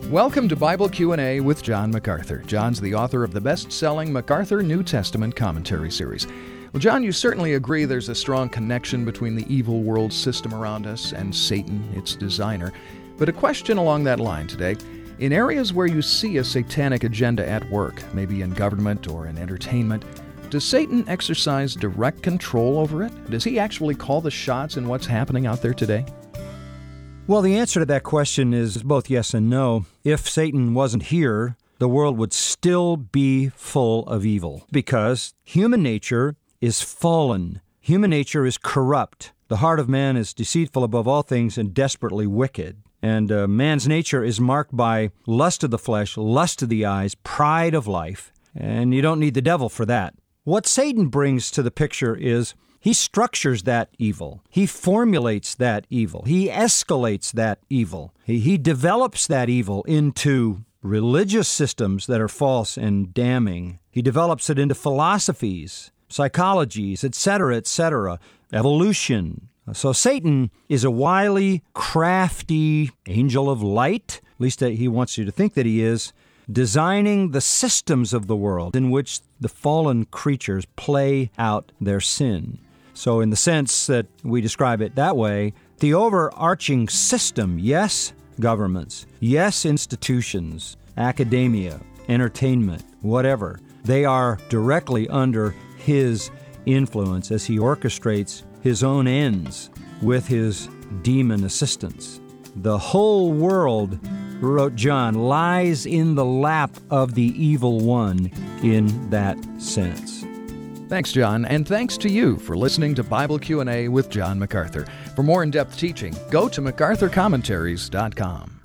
Welcome to Bible Q&A with John MacArthur. John's the author of the best-selling MacArthur New Testament Commentary series. Well, John, you certainly agree there's a strong connection between the evil world system around us and Satan, its designer. But a question along that line today. In areas where you see a satanic agenda at work, maybe in government or in entertainment, does Satan exercise direct control over it? Does he actually call the shots in what's happening out there today? Well, the answer to that question is both yes and no. If Satan wasn't here, the world would still be full of evil because human nature is fallen. Human nature is corrupt. The heart of man is deceitful above all things and desperately wicked. And man's nature is marked by lust of the flesh, lust of the eyes, pride of life. And you don't need the devil for that. What Satan brings to the picture is he structures that evil. He formulates that evil. He escalates that evil. He develops that evil into religious systems that are false and damning. He develops it into philosophies, psychologies, etc., evolution. So Satan is a wily, crafty angel of light, at least he wants you to think that he is, designing the systems of the world in which the fallen creatures play out their sin. So in the sense that we describe it that way, the overarching system, yes, governments, yes, institutions, academia, entertainment, whatever, they are directly under his influence as he orchestrates his own ends with his demon assistants. The whole world, wrote John, lies in the lap of the evil one in that sense. Thanks, John, and thanks to you for listening to Bible Q&A with John MacArthur. For more in-depth teaching, go to MacArthurCommentaries.com.